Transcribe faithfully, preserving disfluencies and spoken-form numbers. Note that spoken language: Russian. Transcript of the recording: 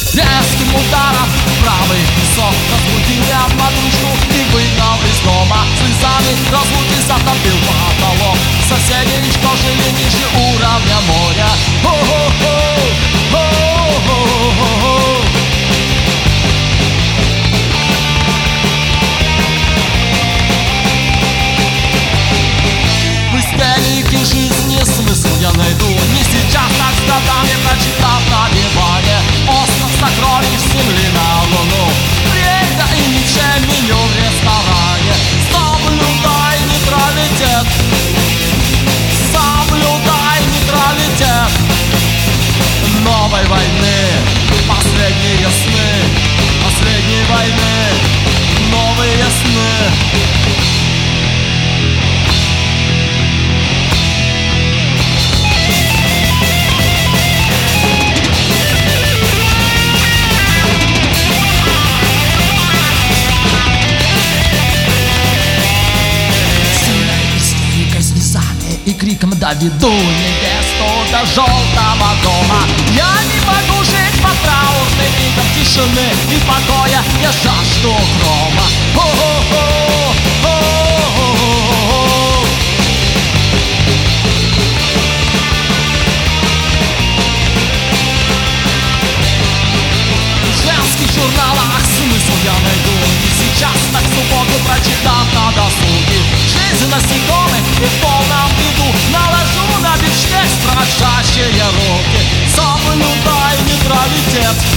Резким ударом в правый висок разбудил я подружку и выгнал из дома. Слезами разлуки затопил потолок. Соседи уничтожили ниже уровня моря. Хо-хо-хо, хо-хо-хо. В истерике жизни смысл я найду не сейчас, так с годами прочитав на диване остров сокровищ земли на луну. Время и ничем меню в ресторане. Соблюдай нейтралитет, соблюдай нейтралитет новой войны. Последние сны, последней войны, новые сны. И криком доведу невесту до желтого дома. Я не могу жить под траурным видом тишины и покоя. Я жажду грома. Хо-хо-хо, хо-хо-хо. В женских журналах смысл я найду не сейчас, так в субботу прочитав на досуге. Жизнь насекомых и в полном виду наложу на бифштекс дрожащие руки. Соблюдай нейтралитет,